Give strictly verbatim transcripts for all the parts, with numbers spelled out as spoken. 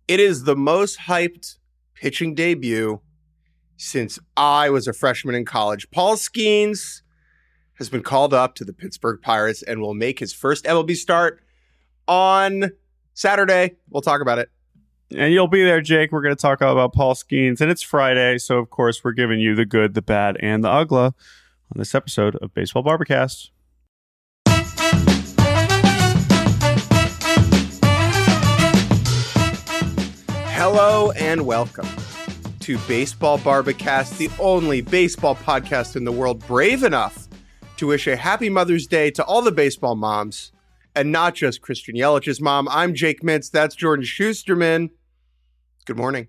It is the most hyped pitching debut since I was a freshman in college. Paul Skenes has been called up to the Pittsburgh Pirates and will make his first M L B start on Saturday. We'll talk about it. And you'll be there, Jake. We're going to talk all about Paul Skenes. And it's Friday, so of course we're giving you the good, the bad, and the ugly on this episode of Baseball Barbacast. Hello and welcome to Baseball Barbacast, the only baseball podcast in the world brave enough to wish a happy Mother's Day to all the baseball moms, and not just Christian Yelich's mom. I'm Jake Mintz. That's Jordan Schusterman. Good morning.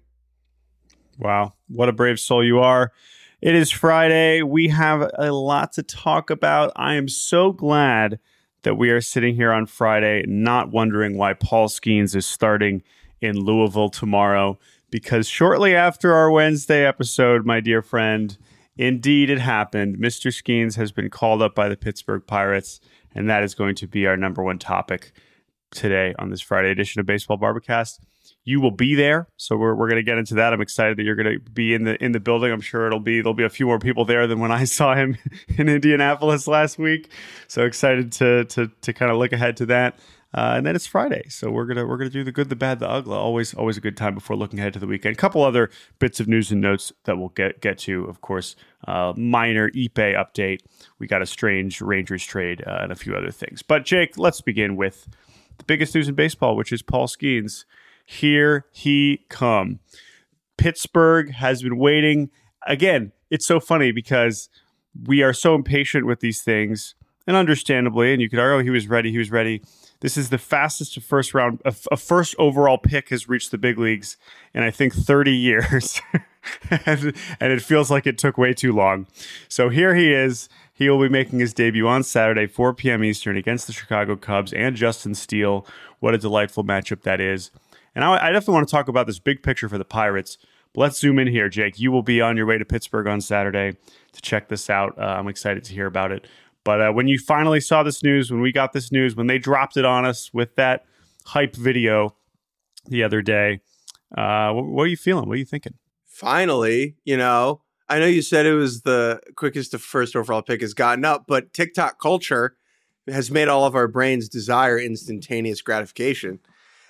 Wow, what a brave soul you are. It is Friday. We have a lot to talk about. I am so glad that we are sitting here on Friday, not wondering why Paul Skenes is starting in Louisville tomorrow, because shortly after our Wednesday episode, my dear friend, indeed it happened. Mister Skenes has been called up by the Pittsburgh Pirates, and that is going to be our number one topic today on this Friday edition of Baseball Barbacast. You will be there, so we're we're going to get into that. I'm excited that you're going to be in the in the building. I'm sure it'll be there'll be a few more people there than when I saw him in Indianapolis last week. So excited to to to kind of look ahead to that. Uh, and then it's Friday, so we're gonna we're gonna do the good, the bad, the ugly. Always always a good time before looking ahead to the weekend. A couple other bits of news and notes that we'll get get to. Of course, uh, minor Ippei update. We got a strange Rangers trade uh, and a few other things. But Jake, let's begin with the biggest news in baseball, which is Paul Skenes. Here he come. Pittsburgh has been waiting. Again, it's so funny because we are so impatient with these things, and understandably. And you could argue, oh, he was ready. He was ready. This is the fastest a first round, a, a first overall pick has reached the big leagues in, I think, thirty years. and, and it feels like it took way too long. So here he is. He will be making his debut on Saturday, four p.m. Eastern, against the Chicago Cubs and Justin Steele. What a delightful matchup that is. And I, I definitely want to talk about this big picture for the Pirates. But let's zoom in here, Jake. You will be on your way to Pittsburgh on Saturday to check this out. Uh, I'm excited to hear about it. But uh, when you finally saw this news, when we got this news, when they dropped it on us with that hype video the other day, uh, what, what are you feeling? What are you thinking? Finally, you know, I know you said it was the quickest first overall pick has gotten up, but TikTok culture has made all of our brains desire instantaneous gratification.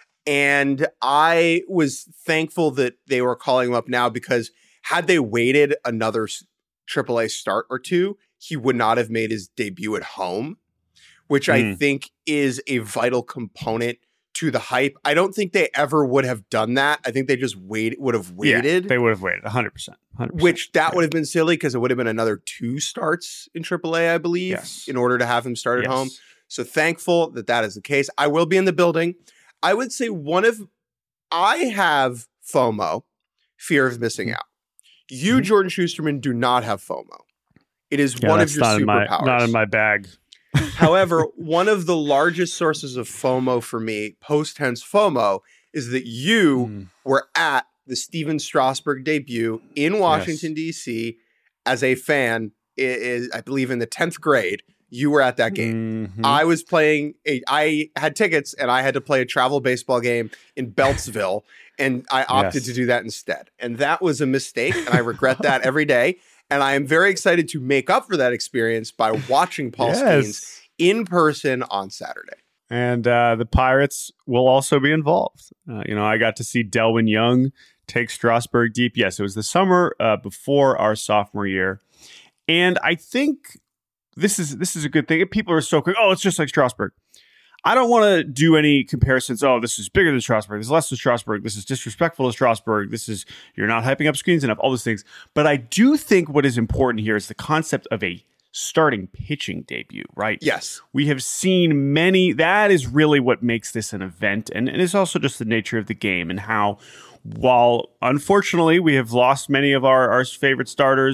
And I was thankful that they were calling him up now, because had they waited another triple A start or two, he would not have made his debut at home, which mm. I think is a vital component to the hype. I don't think they ever would have done that. I think they just wait would have waited. Yeah, they would have waited one hundred percent. one hundred percent. Which that right. would have been silly, because it would have been another two starts in triple A, I believe, yes. in order to have him start at yes. home. So thankful that that is the case. I will be in the building. I would say one of, I have FOMO, fear of missing out. You, mm-hmm. Jordan Schusterman, do not have FOMO. It is yeah, one of your not superpowers. In my, not in my bag. However, one of the largest sources of FOMO for me, post-tense FOMO, is that you mm. were at the Steven Strasburg debut in Washington, yes. D C as a fan, is, I believe in the tenth grade. You were at that game. Mm-hmm. I was playing, a, I had tickets and I had to play a travel baseball game in Beltsville, and I opted yes. to do that instead. And that was a mistake, and I regret that every day. And I am very excited to make up for that experience by watching Paul yes. Skenes in person on Saturday. And uh, the Pirates will also be involved. Uh, you know, I got to see Delwyn Young take Strasburg deep. Yes, it was the summer uh, before our sophomore year. And I think this is this is a good thing. People are so quick, oh, it's just like Strasburg. I don't want to do any comparisons. Oh, this is bigger than Strasburg. This is less than Strasburg. This is disrespectful to Strasburg. This is, you're not hyping up Skenes enough, all those things. But I do think what is important here is the concept of a starting pitching debut, right? Yes. We have seen many. That is really what makes this an event. And, and it's also just the nature of the game and how, while unfortunately we have lost many of our, our favorite starters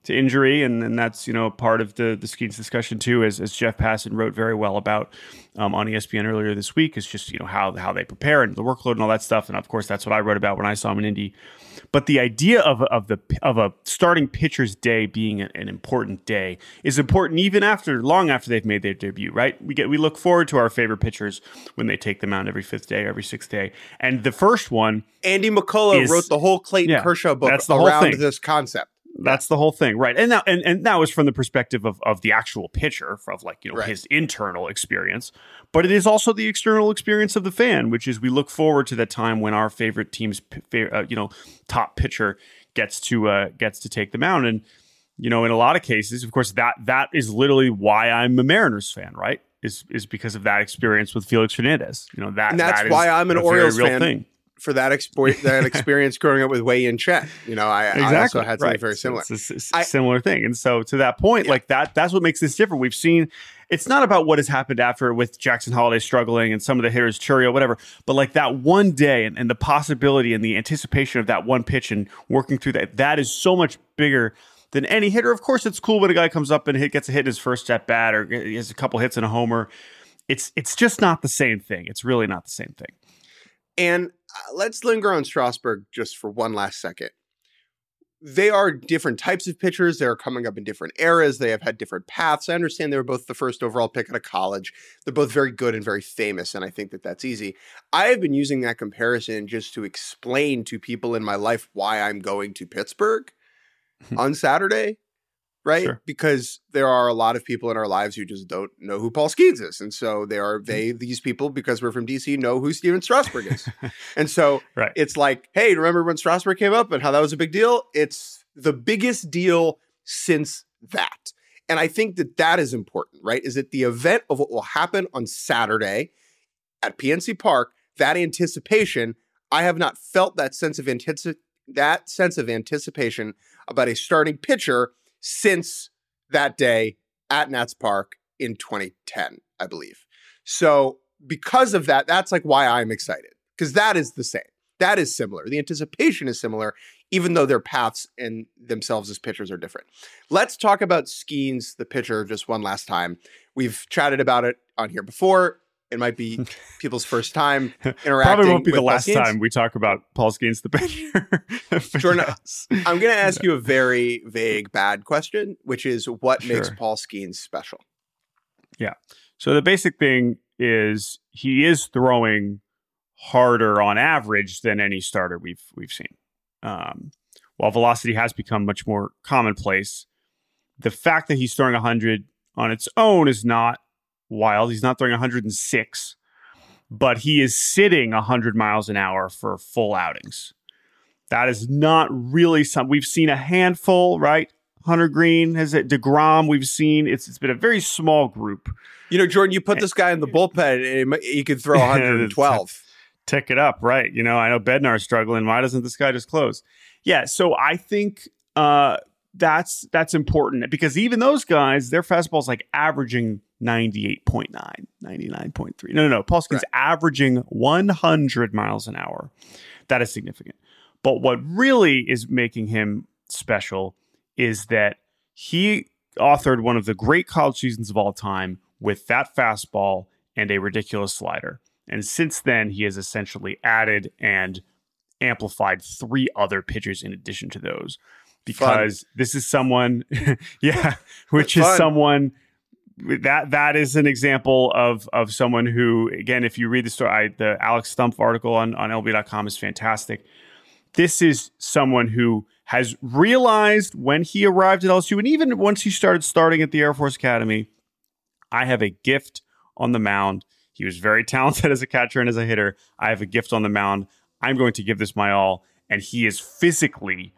to injury, and, and that's, you know, part of the the Skeens discussion too, as, as Jeff Passan wrote very well about um, on E S P N earlier this week, is just, you know, how how they prepare and the workload and all that stuff. And of course, that's what I wrote about when I saw him in Indy. But the idea of of the of a starting pitcher's day being an, an important day is important even after long after they've made their debut, right? We get we look forward to our favorite pitchers when they take them out every fifth day, every sixth day, and the first one, Andy McCullough is, wrote the whole Clayton yeah, Kershaw book that's the around whole thing. this concept. That's the whole thing, right? And now, and, and that was from the perspective of of the actual pitcher, of like, you know, right. his internal experience. But it is also the external experience of the fan, which is we look forward to that time when our favorite team's, uh, you know, top pitcher gets to uh, gets to take them out. And you know, in a lot of cases, of course, that that is literally why I'm a Mariners fan, right? Is is because of that experience with Felix Hernandez. You know, that and that's that why I'm an Orioles real fan. Thing. For that, expo- that experience growing up with Wei-Yin Chen. You know, I, exactly. I also had something right. very similar. So it's a, it's I, similar thing. And so to that point, yeah. like that, that's what makes this different. We've seen, it's not about what has happened after with Jackson Holliday struggling and some of the hitters, Churio, whatever, but like that one day and, and the possibility and the anticipation of that one pitch and working through that, that is so much bigger than any hitter. Of course, it's cool when a guy comes up and hit, gets a hit in his first at bat or he has a couple hits and a homer. It's, it's just not the same thing. It's really not the same thing. And uh, let's linger on Strasburg just for one last second. They are different types of pitchers. They're coming up in different eras. They have had different paths. I understand they were both the first overall pick out of college. They're both very good and very famous, and I think that that's easy. I have been using that comparison just to explain to people in my life why I'm going to Pittsburgh on Saturday. Right? Sure. Because there are a lot of people in our lives who just don't know who Paul Skeens is. And so they are, they, these people, because we're from D C, know who Steven Strasburg is. And so right. it's like, hey, remember when Strasburg came up and how that was a big deal? It's the biggest deal since that. And I think that that is important, right? Is that the event of what will happen on Saturday at P N C Park, that anticipation, I have not felt that sense of antici- that sense of anticipation about a starting pitcher since that day at Nats Park in twenty ten, I believe. So because of that, that's like why I'm excited, because that is the same. That is similar. The anticipation is similar, even though their paths and themselves as pitchers are different. Let's talk about Skeens, the pitcher, just one last time. We've chatted about it on here before. It might be people's first time interacting. Probably won't be with the last Paul time we talk about Paul Skeens, the pitcher. Jordan, I'm going to ask you a very vague, bad question, which is what sure. makes Paul Skeens special? Yeah. So the basic thing is he is throwing harder on average than any starter we've we've seen. Um, while velocity has become much more commonplace, the fact that he's throwing one hundred on its own is not wild. He's not throwing one hundred six, but he is sitting one hundred miles an hour for full outings. That is not really some. We've seen a handful, right? Hunter Green has it. DeGrom, we've seen. It's it's been a very small group. You know, Jordan, you put this guy in the bullpen, and he could throw one hundred twelve. Tick it up, right? You know, I know Bednar's struggling. Why doesn't this guy just close? Yeah, so I think uh, that's that's important because even those guys, their fastball's like averaging ninety-eight point nine, ninety-nine point three. No, no, no. Paul Skeens right. averaging one hundred miles an hour. That is significant. But what really is making him special is that he authored one of the great college seasons of all time with that fastball and a ridiculous slider. And since then, he has essentially added and amplified three other pitchers in addition to those. Because Fun. this is someone, yeah, which Fun. is someone that that is an example of of someone who, again, if you read the story, I, the Alex Stumpf article on, on L B dot com is fantastic. This is someone who has realized when he arrived at L S U, and even once he started starting at the Air Force Academy, I have a gift on the mound. He was very talented as a catcher and as a hitter. I have a gift on the mound. I'm going to give this my all. And he is physically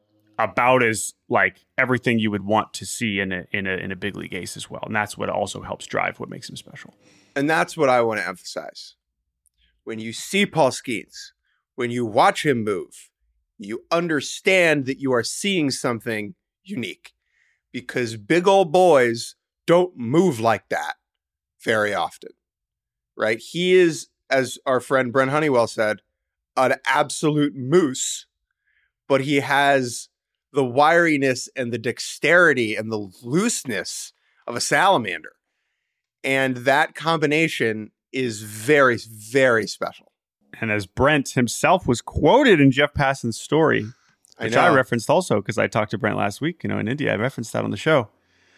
about as like everything you would want to see in a, in a, in a big league ace as well. And that's what also helps drive what makes him special. And that's what I want to emphasize. When you see Paul Skeens, when you watch him move, you understand that you are seeing something unique because big old boys don't move like that very often. Right? He is, as our friend Brent Honeywell said, an absolute moose, but he has the wiriness and the dexterity and the looseness of a salamander. And that combination is very, very special. And as Brent himself was quoted in Jeff Passan's story, which I, I referenced also because I talked to Brent last week, you know, in India, I referenced that on the show.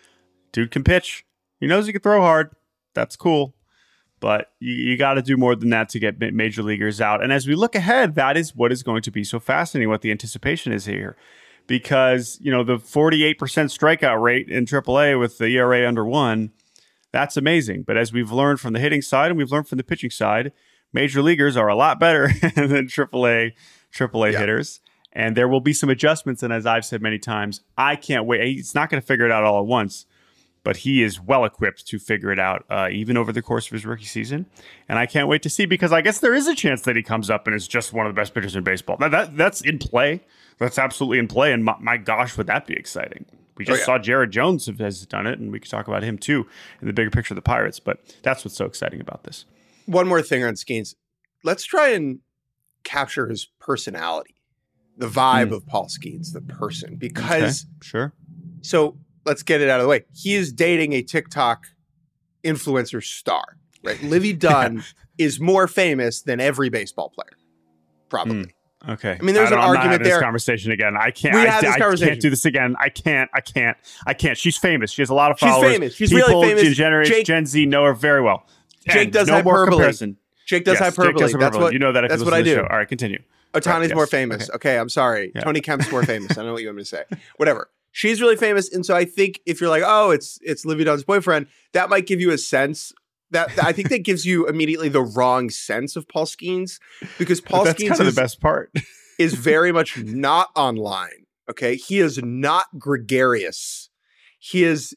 Dude can pitch. He knows he can throw hard. That's cool. But you, you got to do more than that to get major leaguers out. And as we look ahead, that is what is going to be so fascinating, what the anticipation is here. Because, you know, the forty-eight percent strikeout rate in triple A with the E R A under one, that's amazing. But as we've learned from the hitting side and we've learned from the pitching side, major leaguers are a lot better than triple A, triple A yeah. hitters. And there will be some adjustments. And as I've said many times, I can't wait. He's not going to figure it out all at once, but he is well equipped to figure it out, uh, even over the course of his rookie season. And I can't wait to see, because I guess there is a chance that he comes up and is just one of the best pitchers in baseball. That, that That's in play. That's absolutely in play. And my, my gosh, would that be exciting? We just oh, yeah. saw Jared Jones has done it, and we could talk about him too in the bigger picture of the Pirates. But that's what's so exciting about this. One more thing on Skeens. Let's try and capture his personality, the vibe mm. of Paul Skeens, the person, because okay. sure. So let's get it out of the way. He is dating a TikTok influencer star, right? Livy Dunn is more famous than every baseball player, probably. Mm. Okay. I mean, there's I an I'm argument not there. This conversation again. I can't. We I, had this I conversation. can't do this again. I can't. I can't. I can't. She's famous. She has a lot of She's followers. famous. She's People, really famous. Gen, generation, Jake, Gen Z know her very well. Jake and does no hyperbole. More comparison. Jake does yes, hyperbole. Jake does hyperbole. That's what you know that. If that's you what I do. Show. All right, continue. Otani's right, yes. more famous. Okay. okay, I'm sorry. Yeah. Tony Kemp's more famous. I don't know what you want me to say. Whatever. She's really famous, and so I think if you're like, oh, it's it's Livy Dunn's boyfriend, that might give you a sense. That, that I think that gives you immediately the wrong sense of Paul Skeens, because Paul that's Skeens kind of is the best part. is very much not online. Okay, he is not gregarious. He is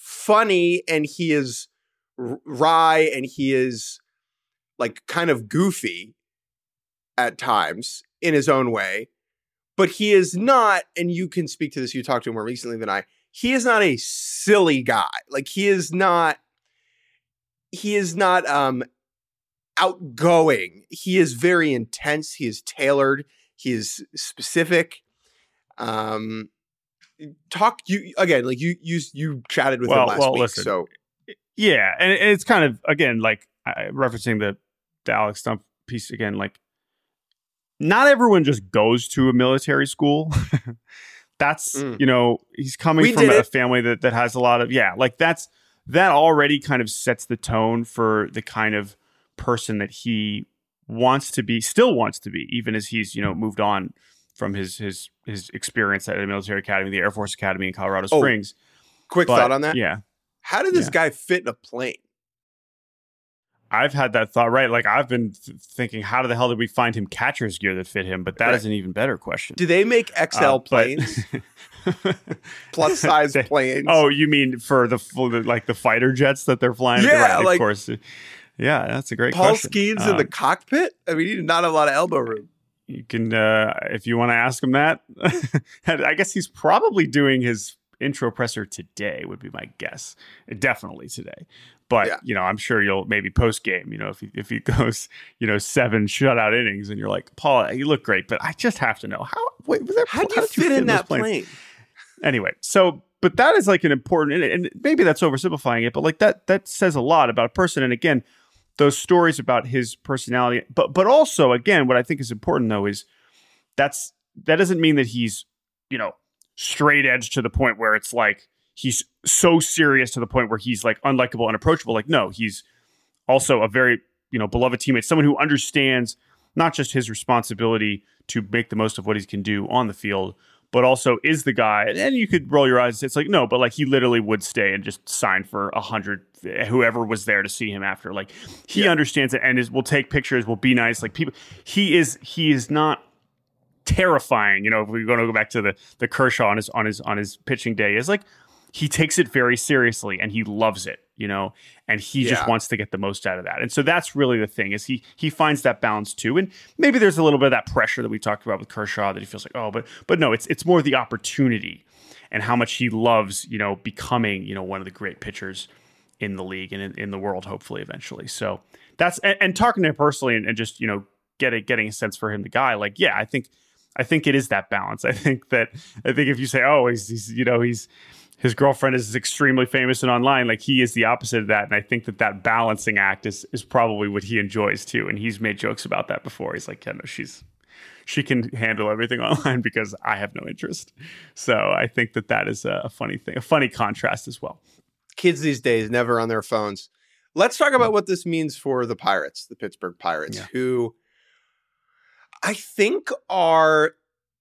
funny, and he is r- wry, and he is like kind of goofy at times in his own way. But he is not, and you can speak to this, you talked to him more recently than I, he is not a silly guy. Like he is not, he is not um, outgoing. He is very intense. He is tailored. He is specific. Um, talk you again, like you you you chatted with well, him last well, week. Listen, so yeah, and it's kind of again like uh, referencing the the Alex Stumpf piece again. Like, not everyone just goes to a military school. That's mm. you know he's coming we from a family that that has a lot of yeah like that's that already kind of sets the tone for the kind of person that he wants to be, still wants to be, even as he's, you know, moved on from his his his experience at the military academy, the Air Force Academy in Colorado oh, Springs. Quick but, thought on that. Yeah. How did this yeah. guy fit in a plane? I've had that thought, right? Like I've been th- thinking, how the hell did we find him catcher's gear that fit him? But that right. is an even better question. Do they make X L uh, planes? Plus size they, planes? Oh, you mean for the, for the like the fighter jets that they're flying? Yeah, right, like, of course. Yeah, that's a great Paul question. Paul Skeens um, in the cockpit? I mean, he did not have a lot of elbow room. You can, uh, if you want to ask him that. I guess he's probably doing his intro presser today, would be my guess. Definitely today. But, yeah. you know, I'm sure you'll maybe post game, you know, if he, if he goes, you know, seven shutout innings and you're like, Paul, you look great, but I just have to know how, wait, was there, how do you fit, fit in that plane? Anyway, so, but that is like an important, and maybe that's oversimplifying it, but like that, that says a lot about a person. And again, those stories about his personality, but, but also again, what I think is important though, is that's, that doesn't mean that he's, you know, straight edge to the point where it's like, he's so serious to the point where he's like unlikable and approachable. Like, no, he's also a very, you know, beloved teammate, someone who understands not just his responsibility to make the most of what he can do on the field, but also is the guy. And you could roll your eyes. It's like, no, but like he literally would stay and just sign for a hundred, whoever was there to see him after. Like he yeah. understands it and is, will take pictures, will be nice. Like people, he is, he is not terrifying. You know, if we're going to go back to the, the Kershaw on his, on his, on his pitching day, is like, he takes it very seriously and he loves it, you know, and he yeah. just wants to get the most out of that. And so that's really the thing, is he he finds that balance too. And maybe there's a little bit of that pressure that we talked about with Kershaw, that he feels like, oh, but but no, it's it's more the opportunity and how much he loves, you know, becoming, you know, one of the great pitchers in the league and in, in the world, hopefully eventually. So that's, and, and talking to him personally and, and just, you know, getting getting a sense for him, the guy, like, yeah, I think I think it is that balance. I think that I think if you say, oh, he's, he's you know, he's his girlfriend is extremely famous and online, like he is the opposite of that. And I think that that balancing act is is probably what he enjoys too. And he's made jokes about that before. He's like, yeah, no, she's she can handle everything online because I have no interest. So I think that that is a funny thing, a funny contrast as well. Kids these days never on their phones. Let's talk about what this means for the Pirates, the Pittsburgh Pirates, yeah. who I think are,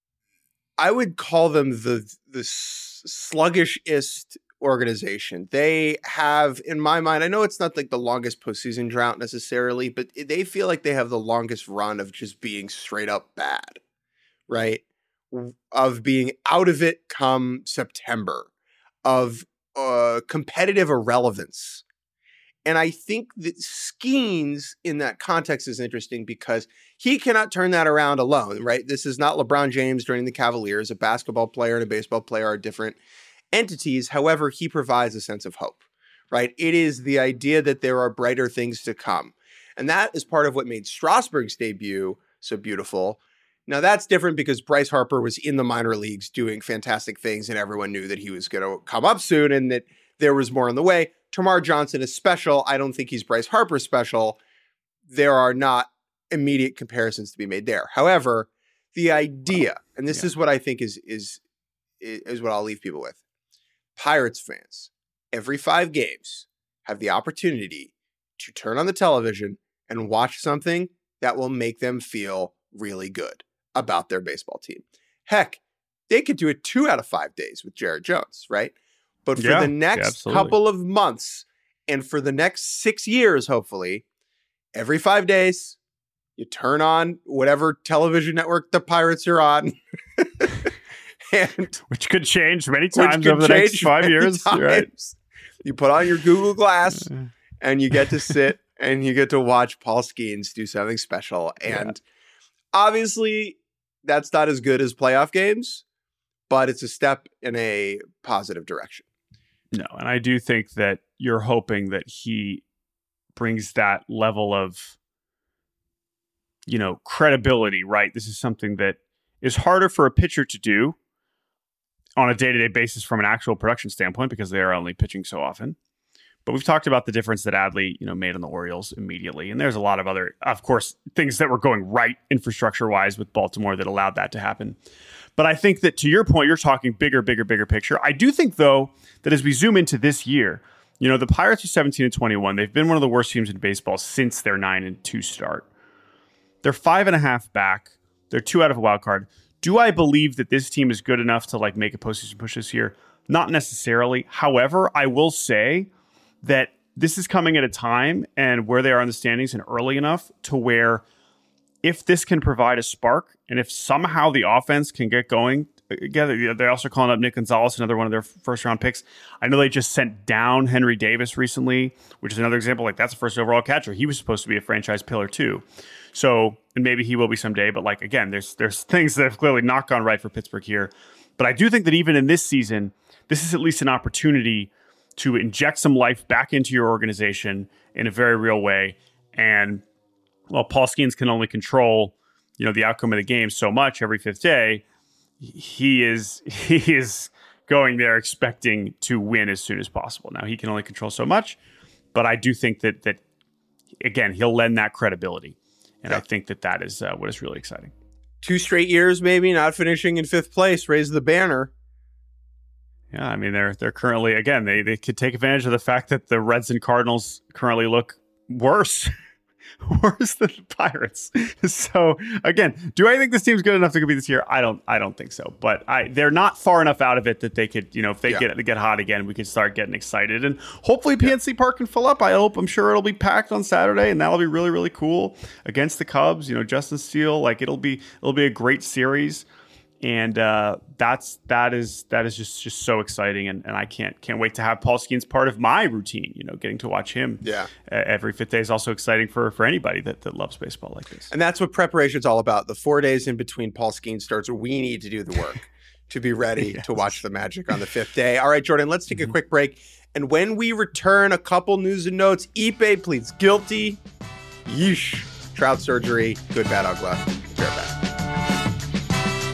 I would call them the the sluggishest organization. They have, in my mind, I know it's not like the longest postseason drought necessarily, but they feel like they have the longest run of just being straight up bad, right? Of being out of it come September, of uh, competitive irrelevance. And I think that Skeens in that context is interesting because he cannot turn that around alone, right? This is not LeBron James joining the Cavaliers. A basketball player and a baseball player are different entities. However, he provides a sense of hope, right? It is the idea that there are brighter things to come. And that is part of what made Strasburg's debut so beautiful. Now, that's different because Bryce Harper was in the minor leagues doing fantastic things, and everyone knew that he was going to come up soon and that there was more on the way. Termarr Johnson is special. I don't think he's Bryce Harper special. There are not immediate comparisons to be made there. However, the idea, and this yeah. is what I think is, is, is what I'll leave people with. Pirates fans, every five games, have the opportunity to turn on the television and watch something that will make them feel really good about their baseball team. Heck, they could do it two out of five days with Jared Jones, right? But for yeah, the next yeah, couple of months and for the next six years, hopefully, every five days, you turn on whatever television network the Pirates are on. and Which could change many times over the next five years. Right? You put on your Google Glass and you get to sit and you get to watch Paul Skeens do something special. And yeah. obviously, that's not as good as playoff games, but it's a step in a positive direction. No, and I do think that you're hoping that he brings that level of, you know, credibility, right? This is something that is harder for a pitcher to do on a day-to-day basis from an actual production standpoint because they are only pitching so often. But we've talked about the difference that Adley, you know, made on the Orioles immediately. And there's a lot of other, of course, things that were going right infrastructure-wise with Baltimore that allowed that to happen. But I think that to your point, you're talking bigger, bigger, bigger picture. I do think, though, that as we zoom into this year, you know, the Pirates are seventeen and twenty-one. They've been one of the worst teams in baseball since their nine and two start. They're five and a half back. They're two out of a wild card. Do I believe that this team is good enough to like make a postseason push this year? Not necessarily. However, I will say that this is coming at a time and where they are in the standings and early enough to where if this can provide a spark and if somehow the offense can get going together, they're also calling up Nick Gonzalez, another one of their first round picks. I know they just sent down Henry Davis recently, which is another example. Like that's the first overall catcher. He was supposed to be a franchise pillar too. So, and maybe he will be someday, but like, again, there's, there's things that have clearly not gone right for Pittsburgh here. But I do think that even in this season, this is at least an opportunity to inject some life back into your organization in a very real way. And while Paul Skeens can only control, you know, the outcome of the game so much every fifth day, he is he is going there expecting to win as soon as possible. Now he can only control so much, but I do think that that again he'll lend that credibility, and yeah. I think that that is uh, what is really exciting. Two straight years, maybe not finishing in fifth place, raise the banner. Yeah, I mean they're they're currently again they they could take advantage of the fact that the Reds and Cardinals currently look worse. Worse than the Pirates. So again, do I think this team's good enough to compete this year? I don't. I don't think so. But I, they're not far enough out of it that they could, you know, if they yeah. get get hot again, we could start getting excited. And hopefully, P N C yeah. Park can fill up. I hope. I'm sure it'll be packed on Saturday, and that'll be really, really cool against the Cubs. You know, Justin Steele. Like it'll be, it'll be a great series. And uh, that's that is that is just, just so exciting, and, and I can't can't wait to have Paul Skeens part of my routine. You know, getting to watch him yeah. every fifth day is also exciting for for anybody that, that loves baseball like this. And that's what preparation's all about. The four days in between Paul Skeens starts, we need to do the work to be ready yes. to watch the magic on the fifth day. All right, Jordan, let's take mm-hmm. a quick break, and when we return, a couple news and notes. Ippei pleads guilty. Yeesh. Trout surgery. Good, bad, ugly. Fair back.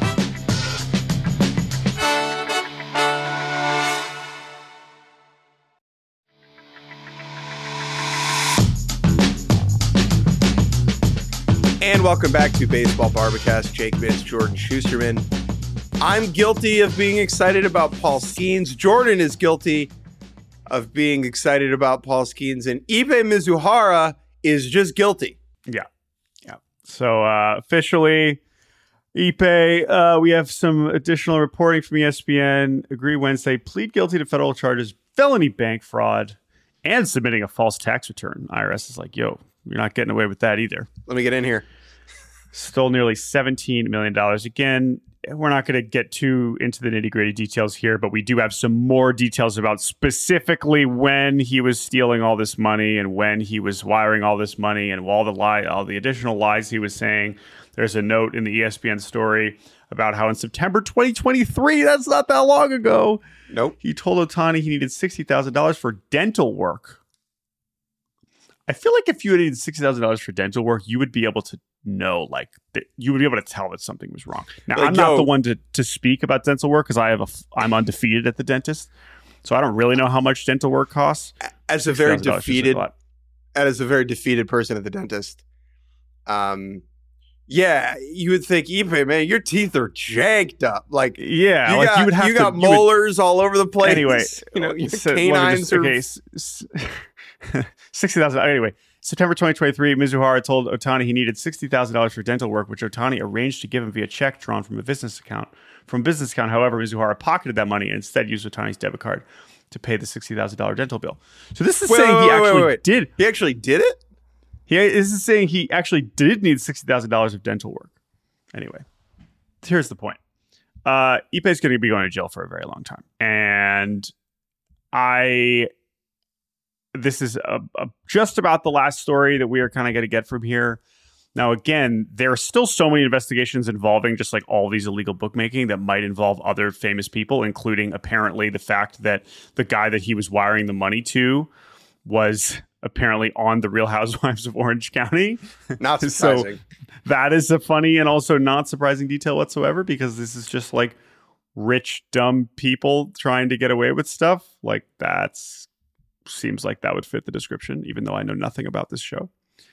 And welcome back to Baseball Barbacast. Jake Vince, Jordan Schusterman. I'm guilty of being excited about Paul Skeens. Jordan is guilty of being excited about Paul Skeens. And Ippei Mizuhara is just guilty. Yeah. Yeah. So uh, officially, Ippei, uh, we have some additional reporting from E S P N. Agree Wednesday, plead guilty to federal charges, felony bank fraud, and submitting a false tax return. I R S is like, yo, you're not getting away with that either. Let me get in here. Stole nearly seventeen million dollars. Again, we're not going to get too into the nitty-gritty details here, but we do have some more details about specifically when he was stealing all this money and when he was wiring all this money and all the lie, all the additional lies he was saying. There's a note in the E S P N story about how in September twenty twenty-three, that's not that long ago, nope, he told Ohtani he needed sixty thousand dollars for dental work. I feel like if you had needed sixty thousand dollars for dental work, you would be able to know, like, that you would be able to tell that something was wrong. Now, like, I'm not yo, the one to, to speak about dental work because I have a, I'm undefeated at the dentist. So I don't really know how much dental work costs. As a very defeated, a as a very defeated person at the dentist, um, yeah, you would think, Ippei, man, your teeth are janked up. Like, yeah, you like got, you would have you to, got you molars would, all over the place. Anyway, you know, your so, canines just, are okay, sixty thousand. Anyway, September twenty twenty-three, Mizuhara told Ohtani he needed sixty thousand dollars for dental work, which Ohtani arranged to give him via check drawn from a business account. From business account, however, Mizuhara pocketed that money and instead used Ohtani's debit card to pay the sixty thousand dollars dental bill. So this is wait, saying wait, he wait, actually wait, wait. did. He actually did it? He This is saying he actually did need sixty thousand dollars of dental work. Anyway, here's the point. Uh, Ippei's going to be going to jail for a very long time. And I... This is a, a, just about the last story that we are kind of going to get from here. Now, again, there are still so many investigations involving just like all these illegal bookmaking that might involve other famous people, including apparently the fact that the guy that he was wiring the money to was apparently on the Real Housewives of Orange County. Not surprising. So that is a funny and also not surprising detail whatsoever, because this is just like rich, dumb people trying to get away with stuff. Like that's seems like that would fit the description, even though I know nothing about this show.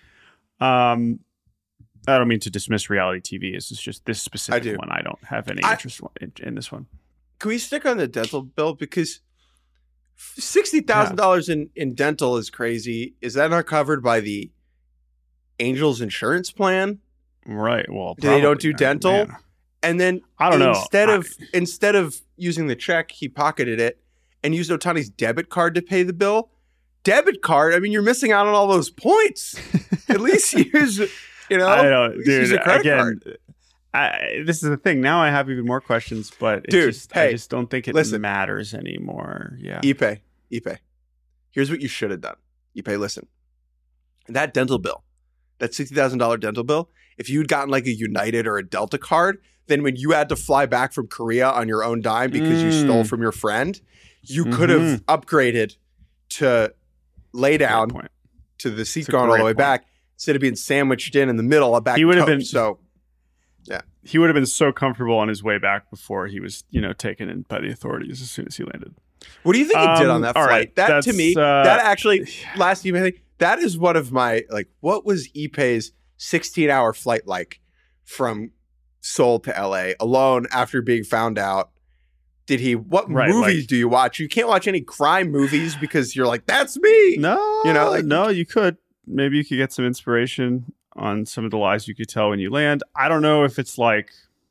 Um, I don't mean to dismiss reality T V. It's just this specific I one. I don't have any I, interest in, in this one. Can we stick on the dental bill? Because sixty thousand yeah. dollars in, in dental is crazy. Is that not covered by the Angels insurance plan? Right. Well, they don't do dental. Man. And then I don't know. Instead I, of instead of using the check, he pocketed it and used Ohtani's debit card to pay the bill. Debit card? I mean, you're missing out on all those points. At least use, you know, I don't, dude, use a credit again, card. I, this is the thing. Now I have even more questions, but it dude, just, hey, I just don't think it listen, matters anymore. Yeah. Ippei, Ippei. Here's what you should have done. Ippei, listen. That dental bill, that sixty thousand dollars dental bill, if you'd gotten like a United or a Delta card, then when you had to fly back from Korea on your own dime because mm. you stole from your friend, you mm-hmm. could have upgraded to lay down to the seat going all the way point. back instead of being sandwiched in in the middle of back. He would have toe. been so, yeah. He would have been so comfortable on his way back before he was, you know, taken in by the authorities as soon as he landed. What do you think um, he did on that flight? Right, that to me, uh, that actually last evening, that is one of my like. What was Ippei's sixteen hour flight like from Seoul to L A alone after being found out? Did he, what right, movies like, do you watch? You can't watch any crime movies because you're like, that's me. No, you know, like, no, you could. Maybe you could get some inspiration on some of the lies you could tell when you land. I don't know if it's like,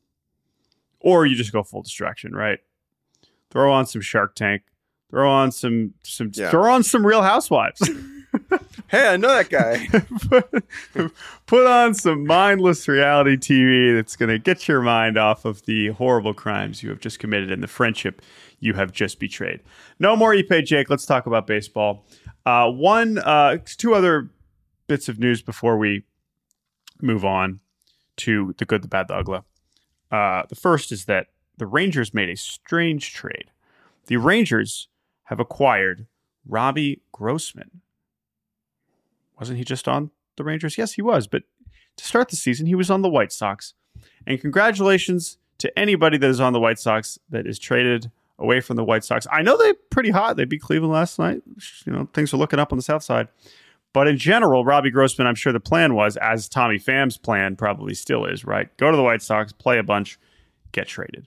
or you just go full distraction, right? Throw on some Shark Tank, throw on some, some, yeah. throw on some Real Housewives. Hey, I know that guy. put, put on some mindless reality T V that's going to get your mind off of the horrible crimes you have just committed and the friendship you have just betrayed. No more Ippei, Jake. Let's talk about baseball. Uh, one, uh, two other bits of news before we move on to the good, the bad, the ugly. Uh, the first is that the Rangers made a strange trade. The Rangers have acquired Robbie Grossman. Wasn't he just on the Rangers? Yes, he was. But to start the season, he was on the White Sox. And congratulations to anybody that is on the White Sox that is traded away from the White Sox. I know they're pretty hot. They beat Cleveland last night. You know, things are looking up on the South side. But in general, Robbie Grossman, I'm sure the plan was, as Tommy Pham's plan probably still is, right? Go to the White Sox, play a bunch, get traded.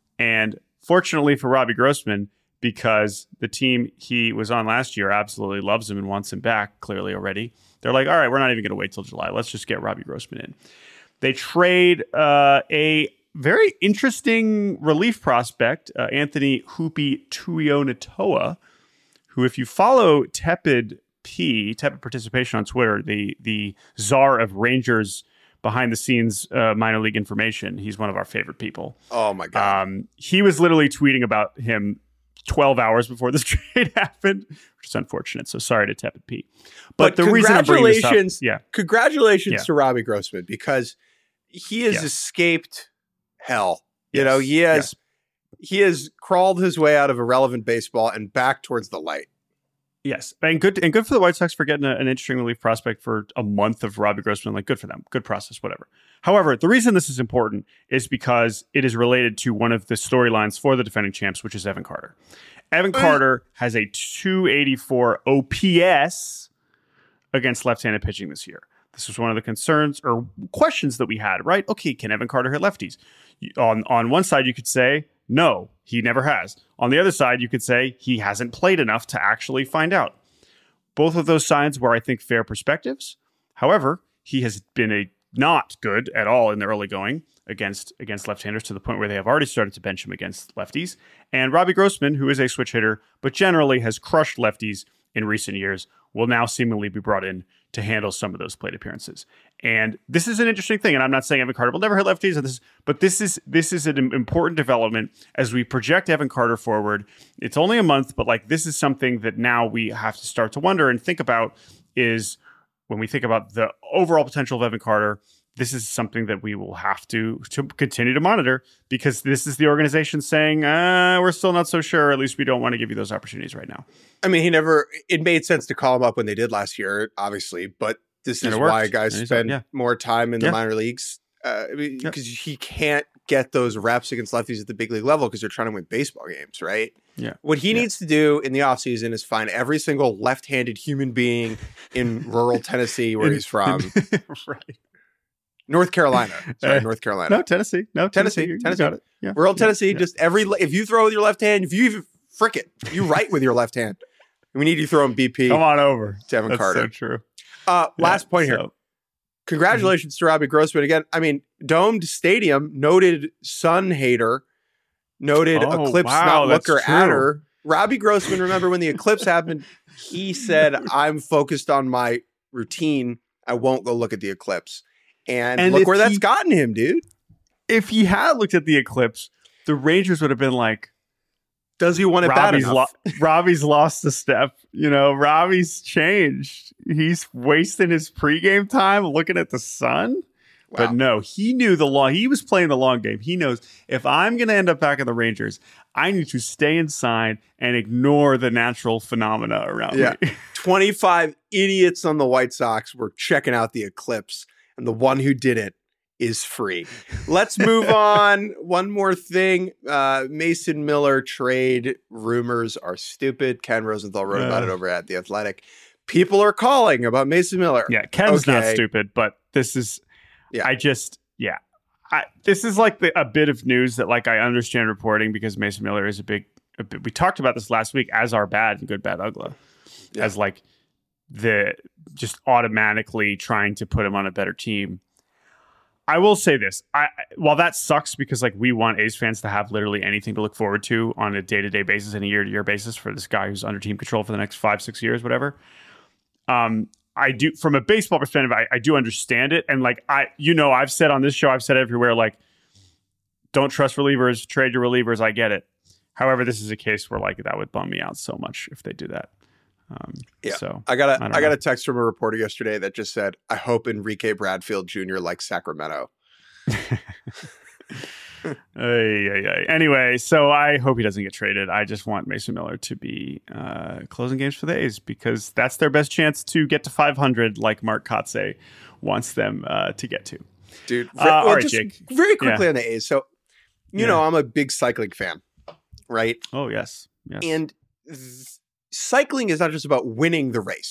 And fortunately for Robbie Grossman, because the team he was on last year absolutely loves him and wants him back, clearly already, they're like, all right, we're not even going to wait till July. Let's just get Robbie Grossman in. They trade uh, a very interesting relief prospect, uh, Anthony Hoopy Tuionatoa, who, if you follow Tepid P, Tepid Participation on Twitter, the the czar of Rangers behind the scenes uh, minor league information, he's one of our favorite people. Oh my God. Um, he was literally tweeting about him twelve hours before this trade happened, which is unfortunate. So sorry to Tepid P. But, but the reason I'm bringing this up, yeah, congratulations yeah. to Robbie Grossman, because he has yes. escaped hell. You yes. know, he has yes. he has crawled his way out of irrelevant baseball and back towards the light. Yes, and good and good for the White Sox for getting a, an interesting relief prospect for a month of Robbie Grossman. Like, good for them. Good process, whatever. However, the reason this is important is because it is related to one of the storylines for the defending champs, which is Evan Carter. Evan Carter has a two eighty-four O P S against left-handed pitching this year. This was one of the concerns or questions that we had, right? Okay, can Evan Carter hit lefties? On, on one side, you could say, no, he never has. On the other side, you could say he hasn't played enough to actually find out. Both of those sides were, I think, fair perspectives. However, he has been a not good at all in the early going against against left-handers, to the point where they have already started to bench him against lefties. And Robbie Grossman, who is a switch hitter, but generally has crushed lefties in recent years, will now seemingly be brought in to handle some of those plate appearances. And this is an interesting thing. And I'm not saying Evan Carter will never hit lefties, or this, but this is this is an important development as we project Evan Carter forward. It's only a month, but like this is something that now we have to start to wonder and think about, is when we think about the overall potential of Evan Carter, this is something that we will have to, to continue to monitor, because this is the organization saying, uh, we're still not so sure. At least we don't want to give you those opportunities right now. I mean, he never, it made sense to call him up when they did last year, obviously, but this is why guys spend yeah. more time in the yeah. minor leagues, uh, because yep. he can't get those reps against lefties at the big league level because they're trying to win baseball games, right? Yeah. What he yeah. needs to do in the offseason is find every single left-handed human being in rural Tennessee where he's from. Right. North Carolina. Sorry, uh, North Carolina. No, Tennessee. No, Tennessee. Tennessee. Tennessee. Got it. Yeah. Rural yeah. Tennessee, yeah. just every, if you throw with your left hand, if you even frick it, you right with your left hand. We need you throwing B P. Come on over. To Evan That's Carter. so true. Uh, last yeah, point so. here. Congratulations mm-hmm. to Robbie Grossman. Again, I mean, domed stadium, noted sun hater, noted oh, eclipse wow, not looker true. adder. Robbie Grossman, remember when the eclipse happened, he said, I'm focused on my routine. I won't go look at the eclipse. And, and look where he, that's gotten him, dude. If he had looked at the eclipse, the Rangers would have been like, does he want it Robbie's bad enough? Lo- Robbie's lost a step. You know, Robbie's changed. He's wasting his pregame time looking at the sun. Wow. But no, he knew the long. He was playing the long game. He knows, if I'm going to end up back in the Rangers, I need to stay inside and ignore the natural phenomena around yeah. me. twenty-five idiots on the White Sox were checking out the eclipse, and the one who didn't is free. Let's move on. One more thing. Uh, Mason Miller trade rumors are stupid. Ken Rosenthal wrote uh, about it over at The Athletic. People are calling about Mason Miller. Yeah, Ken's okay. not stupid, but this is, yeah. I just, yeah. I, this is like the, a bit of news that like I understand reporting, because Mason Miller is a big, a big we talked about this last week as our bad and good, bad, ugly. Yeah. As like the just automatically trying to put him on a better team. I will say this. I while that sucks, because like we want A's fans to have literally anything to look forward to on a day-to-day basis and a year-to-year basis for this guy who's under team control for the next five, six years, whatever. Um, I do, from a baseball perspective, I, I do understand it. And like I, you know, I've said on this show, I've said everywhere, like, don't trust relievers, trade your relievers. I get it. However, this is a case where like that would bum me out so much if they do that. Um, yeah, so I got a I, I got know. a text from a reporter yesterday that just said, "I hope Enrique Bradfield Junior likes Sacramento." ay, ay, ay. Anyway, so I hope he doesn't get traded. I just want Mason Miller to be uh, closing games for the A's, because that's their best chance to get to five hundred, like Mark Kotze wants them uh, to get to. Dude, uh, well, all right, just Jake. Very quickly yeah. on the A's. So, you yeah. know, I'm a big cycling fan, right? Oh yes, yes. And th- cycling is not just about winning the race.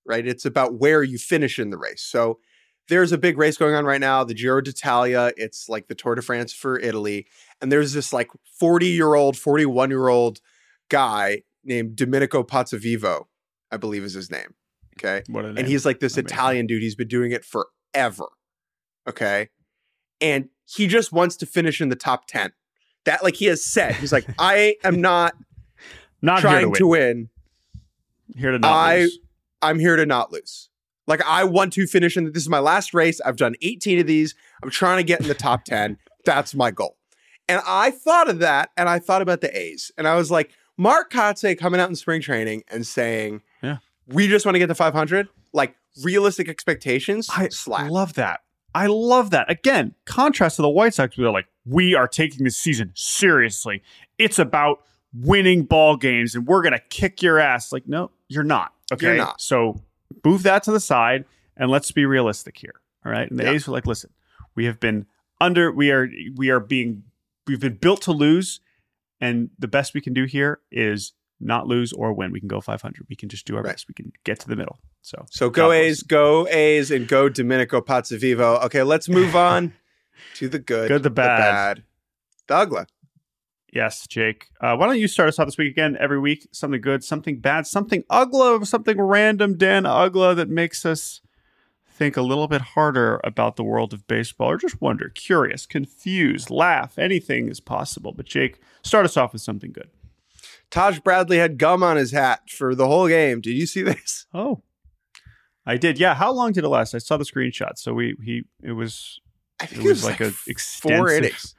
right? It's about where you finish in the race. So there's a big race going on right now, the Giro d'Italia. It's like the Tour de France for Italy. And there's this like forty-year-old, forty-one-year-old guy named Domenico Pozzovivo, I believe is his name. Okay. What a name. And he's like this Amazing. Italian dude. He's been doing it forever. Okay. And he just wants to finish in the top ten. That, like, he has said, he's like, I am not, not trying here to, to win. win. Here to not I, lose. I'm here to not lose. Like, I want to finish in. This is my last race. I've done eighteen of these. I'm trying to get in the top ten. That's my goal. And I thought of that, and I thought about the A's. And I was like, Mark Kotsay coming out in spring training and saying, yeah, we just want to get to five hundred. Like, realistic expectations, I slap. love that. I love that. Again, contrast to the White Sox, where they're like, we are taking this season seriously. It's about winning ball games, and we're going to kick your ass. Like, no, you're not. Okay. You're not. So move that to the side, and let's be realistic here. All right. And the Yeah. A's were like, listen, we have been under, we are, we are being, we've been built to lose. And the best we can do here is not lose or win. We can go five hundred. We can just do our Right. best. We can get to the middle. So, So go God A's, bless. go A's, and go Domenico Pozzovivo. Okay, let's move on to the good, Good, the bad. the bad. Douglas. Yes, Jake. Uh, why don't you start us off this week again? Every week, something good, something bad, something ugly, something random, Dan Ugla, that makes us think a little bit harder about the world of baseball, or just wonder, curious, confused, laugh. Anything is possible. But Jake, start us off with something good. Taj Bradley had gum on his hat for the whole game. Did you see this? Oh, I did. Yeah. How long did it last? I saw the screenshot. So we he it was I think it was like a four extensive innings.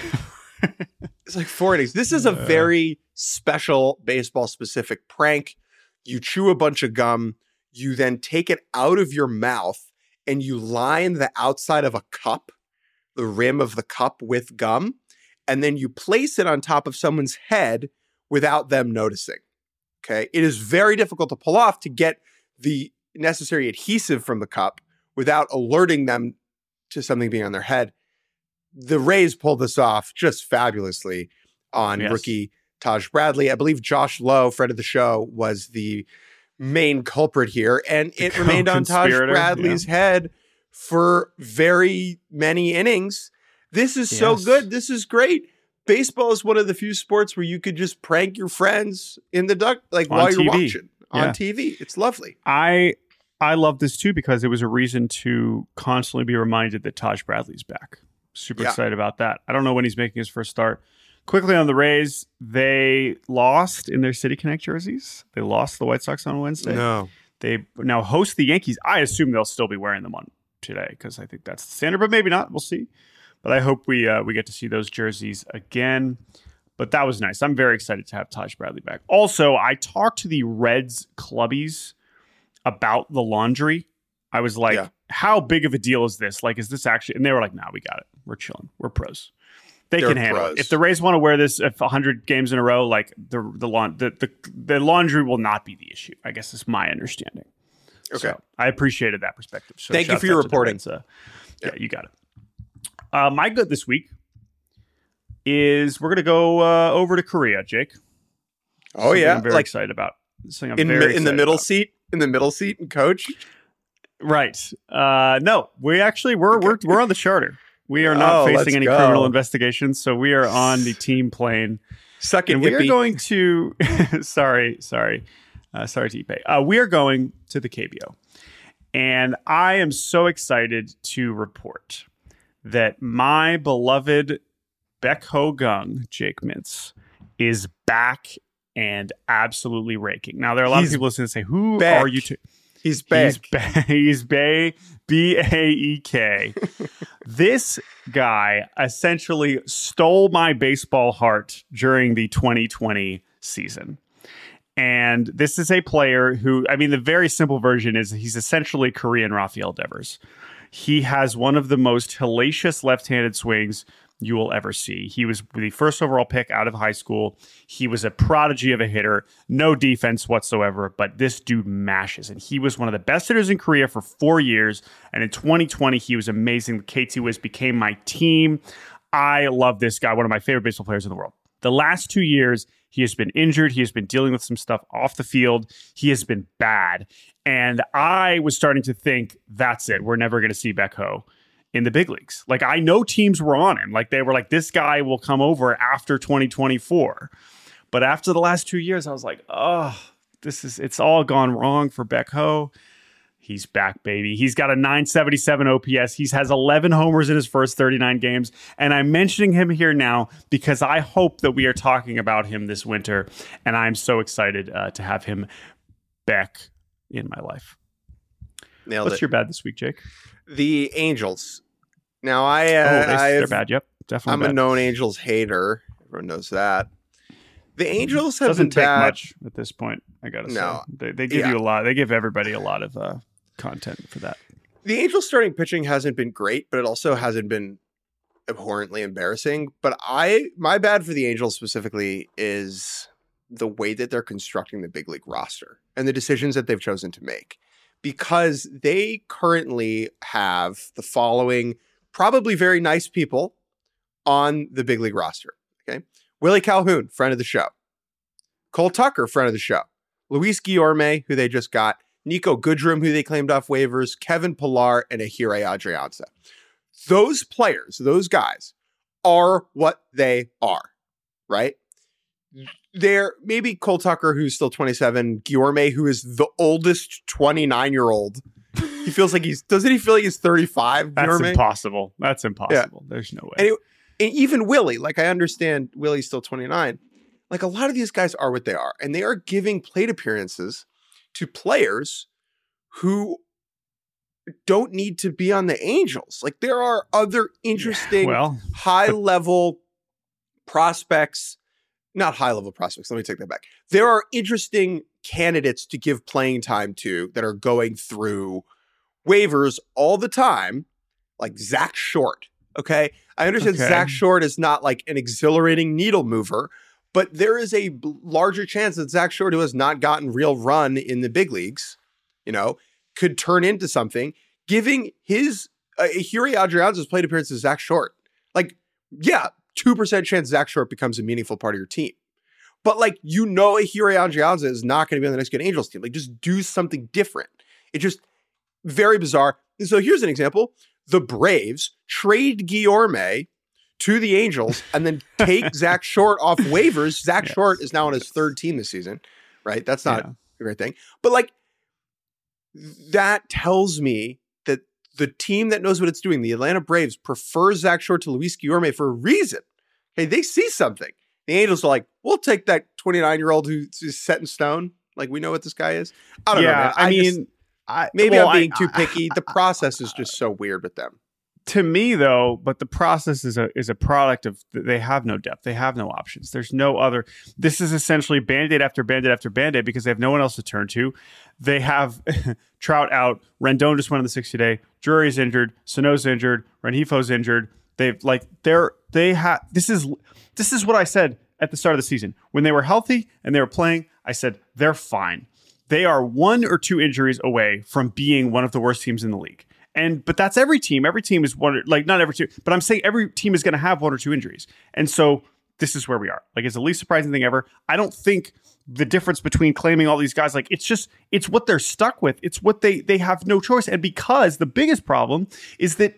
It's like four innings. This is a Uh. very special baseball specific prank. You chew a bunch of gum, you then take it out of your mouth and you line the outside of a cup, the rim of the cup with gum, and then you place it on top of someone's head without them noticing. Okay. It is very difficult to pull off to get the necessary adhesive from the cup without alerting them to something being on their head. The Rays pulled this off just fabulously on Yes. rookie Taj Bradley. I believe Josh Lowe, friend of the show, was the main culprit here. And The it remained on Taj co-conspirator, Bradley's head for very many innings. This is so Yes. good. This is great. Baseball is one of the few sports where you could just prank your friends in the duck, like On while T V. you're watching on Yeah. T V. It's lovely. I I love this too because it was a reason to constantly be reminded that Taj Bradley's back. Super Yeah. excited about that. I don't know when he's making his first start. Quickly on the Rays, they lost in their City Connect jerseys. They lost the White Sox on Wednesday. No. They now host the Yankees. I assume they'll still be wearing them on today because I think that's the standard, but maybe not. We'll see. But I hope we uh, we get to see those jerseys again. But that was nice. I'm very excited to have Taj Bradley back. Also, I talked to the Reds clubbies about the laundry. I was like, Yeah. how big of a deal is this? Like, is this actually? And they were like, nah, we got it. We're chilling. We're pros. They They're can handle pros. it. If the Rays want to wear this if one hundred games in a row, like the the, laun- the the the laundry will not be the issue. I guess is my understanding. Okay. So I appreciated that perspective. So Thank you shouts for your out to the reporting. Reds, uh, Yeah. yeah, you got it. Uh, my good this week is we're going to go uh, over to Korea, Jake. Oh, Something yeah. I'm very Like excited about. Something I'm in, very mi- in the excited middle about. seat, in the middle seat and coach. Right. Uh, no, we actually, we're, we're, we're on the charter. We are not Oh, let's facing any go. criminal investigations. So we are on the team plane. Suck it, And we are Ippy. going to, sorry, sorry, uh, sorry to Ipe. Uh, we are going to the K B O. And I am so excited to report that my beloved Baek Ho Gung, Jake Mintz, is back and absolutely raking. Now, there are a lot He's of people listening to say, who back. are you to? He's back. He's ba- he's Bay B A E K. This guy essentially stole my baseball heart during the twenty twenty season. And this is a player who, I mean, the very simple version is he's essentially Korean Rafael Devers. He has one of the most hellacious left-handed swings you will ever see. He was the first overall pick out of high school. He was a prodigy of a hitter, no defense whatsoever, but this dude mashes. And he was one of the best hitters in Korea for four years. And in twenty twenty, he was amazing. The K T Wiz became my team. I love this guy, one of my favorite baseball players in the world. The last two years, he has been injured. He has been dealing with some stuff off the field. He has been bad. And I was starting to think, that's it. We're never going to see Beck Ho in the big leagues. Like, I know teams were on him. Like, they were like, this guy will come over after twenty twenty-four. But after the last two years, I was like, oh, this is, it's all gone wrong for Beck Ho. He's back, baby. He's got a nine seventy-seven O P S. He has eleven homers in his first thirty-nine games. And I'm mentioning him here now because I hope that we are talking about him this winter. And I'm so excited uh, to have him back in my life. Nailed What's it. your bad this week, Jake? The Angels. Now, I, uh, oh, they, I've, they're bad. Yep, definitely I'm bad. a known Angels hater. Everyone knows that. The Angels have Doesn't been take bad. much at this point, I gotta No. say. They, they give Yeah. you a lot. They give everybody a lot of uh, content for that. The Angels starting pitching hasn't been great, but it also hasn't been abhorrently embarrassing. But I, my bad for the Angels specifically is the way that they're constructing the big league roster and the decisions that they've chosen to make, because they currently have the following probably very nice people on the big league roster. Okay. Willie Calhoun, friend of the show. Cole Tucker, friend of the show. Luis Guillorme, who they just got. Nico Goodrum, who they claimed off waivers. Kevin Pillar, and Ahire Adrianza. Those players, those guys, are what they are, right? They're maybe Cole Tucker, who's still twenty-seven. Guillorme, who is the oldest twenty-nine-year-old. He feels like he's, doesn't he feel like he's thirty-five? That's Guillorme? impossible. That's impossible. Yeah. There's no way. And, it, and even Willie, like I understand Willie's still twenty-nine. Like a lot of these guys are what they are. And they are giving plate appearances to players who don't need to be on the Angels. Like there are other interesting yeah, well, high-level prospects. Not high-level prospects. Let me take that back. There are interesting candidates to give playing time to that are going through waivers all the time, like Zach Short. Okay. I understand okay. Zach Short is not like an exhilarating needle mover, but there is a b- larger chance that Zach Short, who has not gotten real run in the big leagues, you know, could turn into something. Giving his uh, Ahire Adrianza's plate appearance to Zach Short, like, yeah, two percent chance Zach Short becomes a meaningful part of your team. But like, you know, Ahire Adrianza is not going to be on the next good Angels team. Like, just do something different. It's just very bizarre. And so here's an example. The Braves trade Guillorme to the Angels and then take Zach Short off waivers. Zach yes. Short is now on his third team this season, right? That's not yeah. a great thing. But like, that tells me that the team that knows what it's doing, the Atlanta Braves, prefers Zach Short to Luis Guillorme for a reason. Okay, they see something. The Angels are like, we'll take that twenty-nine-year-old who's set in stone. Like, we know what this guy is. I don't yeah, know, man. I, I mean, just, I, maybe well, I'm being I, too picky. The process is just so weird with them. To me, though, but the process is a is a product of they have no depth. They have no options. There's no other. This is essentially Band-Aid after Band-Aid after Band-Aid because they have no one else to turn to. They have Trout out. Rendon just went on the sixty-day. Drury's injured. Sano's injured. Rengifo's injured. They've like they're they have. This is this is what I said at the start of the season when they were healthy and they were playing. I said they're fine. They are one or two injuries away from being one of the worst teams in the league. And but that's every team. Every team is one, like not every team, but I'm saying every team is going to have one or two injuries. And so this is where we are. Like it's the least surprising thing ever. I don't think the difference between claiming all these guys, like it's just it's what they're stuck with. It's what they they have no choice. And because the biggest problem is that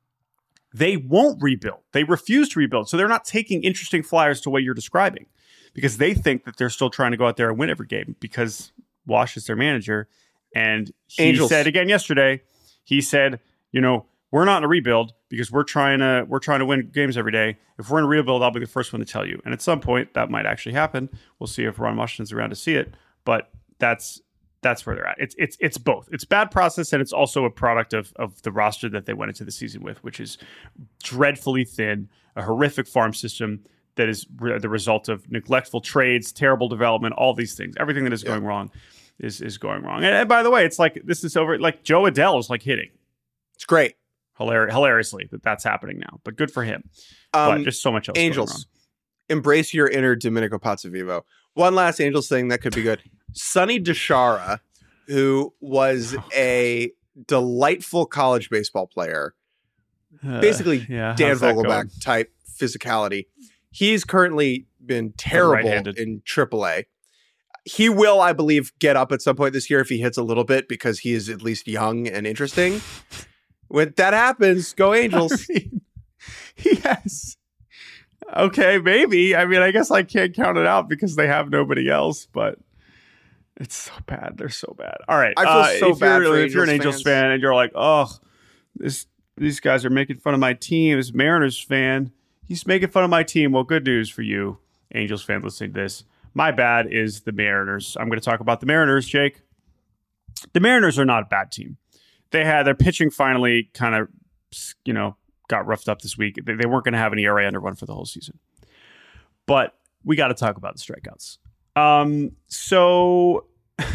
they won't rebuild. They refuse to rebuild. So they're not taking interesting flyers to what you're describing because they think that they're still trying to go out there and win every game because Wash is their manager. And he Angels. said again yesterday. He said, you know, we're not in a rebuild because we're trying to we're trying to win games every day. If we're in a rebuild, I'll be the first one to tell you. And at some point, that might actually happen. We'll see if Ron Washington's around to see it. But that's that's where they're at. It's it's it's both. It's bad process, and it's also a product of of the roster that they went into the season with, which is dreadfully thin, a horrific farm system that is re- the result of neglectful trades, terrible development, all these things. Everything that is going yeah. wrong. Is is going wrong. And, and by the way, it's like this is over. Like Joe Adell is like hitting. It's great, Hilar- hilariously that that's happening now. But good for him. Um, but just so much else. Angels, going wrong. Embrace your inner Domenico Pozzovivo. One last Angels thing that could be good. Sonny DiChiara, who was oh, a delightful college baseball player, uh, basically yeah, Dan Vogelbach type physicality. He's currently been terrible right-handed. in triple A. He will, I believe, get up at some point this year if he hits a little bit because he is at least young and interesting. When that happens, go Angels. I mean, yes. Okay, maybe. I mean, I guess I can't count it out because they have nobody else, but it's so bad. They're so bad. All right. I feel uh, so if bad you're, for If you're an Angels Angels fans. fan and you're like, oh, this these guys are making fun of my team, this Mariners fan, he's making fun of my team. Well, good news for you, Angels fan listening to this. My bad is the Mariners. I'm going to talk about the Mariners, Jake. The Mariners are not a bad team. They had their pitching finally kind of, you know, got roughed up this week. They, they weren't going to have an E R A under one for the whole season. But we got to talk about the strikeouts. Um, so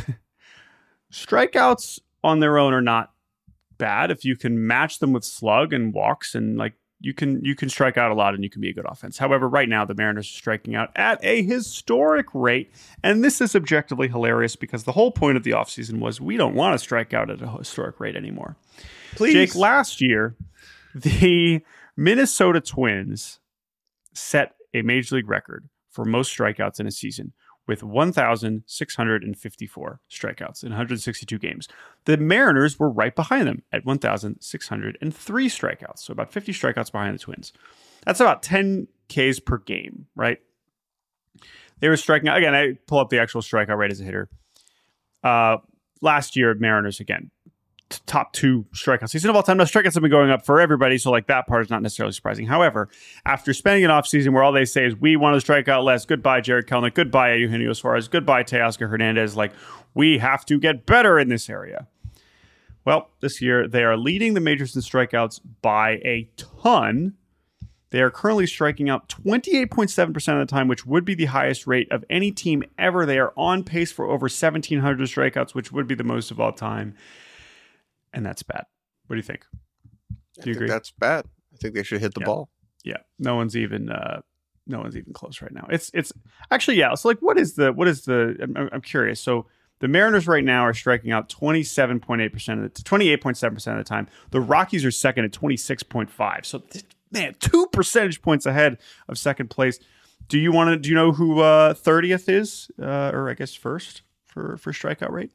strikeouts on their own are not bad if you can match them with slug and walks, and like you can you can strike out a lot and you can be a good offense. However, right now the Mariners are striking out at a historic rate, and this is objectively hilarious because the whole point of the offseason was we don't want to strike out at a historic rate anymore. Please. Jake, last year the Minnesota Twins set a major league record for most strikeouts in a season with one thousand six hundred fifty-four strikeouts in one hundred sixty-two games. The Mariners were right behind them at one thousand six hundred three strikeouts, so about fifty strikeouts behind the Twins. That's about ten Ks per game, right? They were striking out. Again, I pull up the actual strikeout rate as a hitter. Uh, last year, Mariners, again, t- top two strikeout season of all time. Now, strikeouts have been going up for everybody, so like that part is not necessarily surprising. However, after spending an offseason where all they say is, we want to strike out less, goodbye, Jared Kelenic, goodbye, Eugenio Suarez, goodbye, Teoscar Hernandez, like, we have to get better in this area. Well, this year, they are leading the majors in strikeouts by a ton. They are currently striking out twenty-eight point seven percent of the time, which would be the highest rate of any team ever. They are on pace for over seventeen hundred strikeouts, which would be the most of all time. And that's bad. What do you think? Do you I think agree? that's bad. I think they should hit the Yeah. ball. Yeah. No one's even uh, no one's even close right now. It's it's actually, yeah. So like, what is the what is the? I'm, I'm curious. So the Mariners right now are striking out twenty-seven point eight percent of the twenty-eight point seven percent of the time. The Rockies are second at twenty-six point five. So man, two percentage points ahead of second place. Do you want to? Do you know who uh, thirtieth is, uh, or I guess first for for strikeout rate?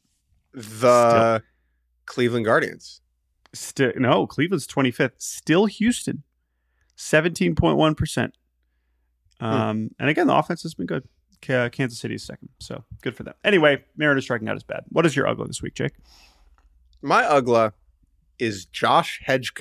The Still. Cleveland Guardians. Still, no, Cleveland's twenty-fifth. Still Houston, seventeen point one percent. Um, and again, the offense has been good. K- Kansas City is second, so good for them. Anyway, Mariners striking out is bad. What is your ugly this week, Jake? My ugly is Josh Hedgeka.